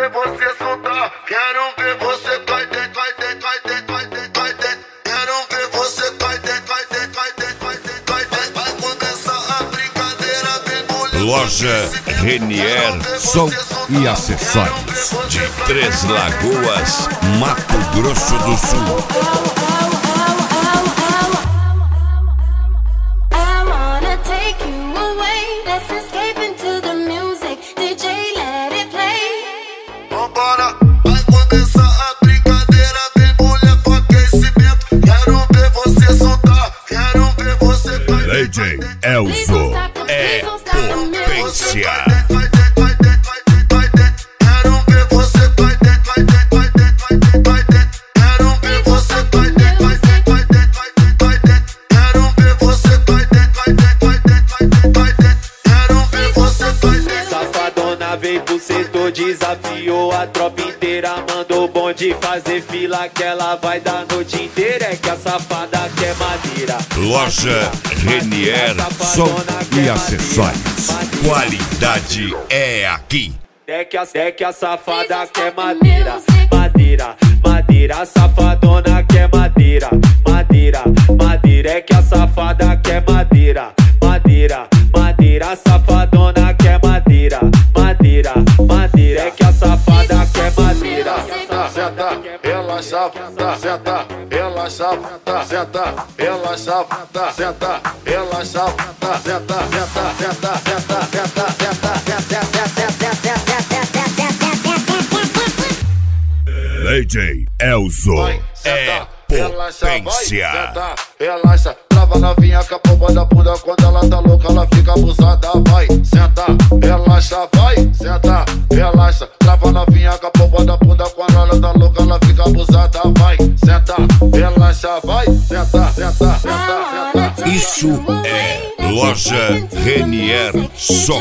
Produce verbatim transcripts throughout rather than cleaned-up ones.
ver você soltar, quero ver você cai dentro, cai dentro, cai dentro, cai dentro, cai dentro. Quero ver você cai dentro, cai dentro, cai dentro, cai dentro, cai dentro. Vai começar a brincadeira, vem mulher. Loja Renier Som e Acessórios de Três Lagoas, Mato Grosso do Sul. D J Elzo é potência. Quero ver você cai dentro, cai dentro, cai dentro, cai dentro. Quero ver você cai dentro, cai dentro, cai dentro, cai dentro. Quero ver você cai dentro, cai dentro, cai dentro, cai dentro. Quero ver você cai dentro. Safadona veio pro setor, desafiou a tropa inteira. Mandou o bonde fazer fila que ela vai dar a noite inteira. É que a safada quer madeira. Loja Renier Som e Acessórios. Qualidade é aqui. É que a, é que a safada quer madeira. Madeira, madeira, a safadona quer madeira. Madeira, madeira, é que a safada quer madeira. Madeira, madeira, a safadona quer madeira. Madeira, madeira, é que a safada quer madeira. Senta, relaxa, senta, relaxa, senta, relaxa, senta, relaxa, senta, senta, senta, senta, senta, D J Elzo é potência. Senta, relaxa, trava novinha com a pomba da bunda. Quando ela tá louca, ela fica abusada. Vai, senta, relaxa, vai, senta, relaxa, trava novinha com a pomba da bunda. Quando ela tá louca, ela fica abusada. Vai, senta, relaxa, vai, senta, senta, senta, senta. Isso é Loja Renier Som.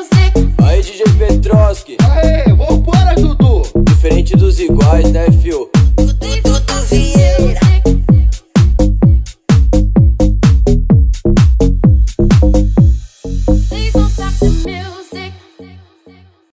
Aí, D J Petroski. Aê, vambora, Dudu. Diferente dos iguais, né, fio?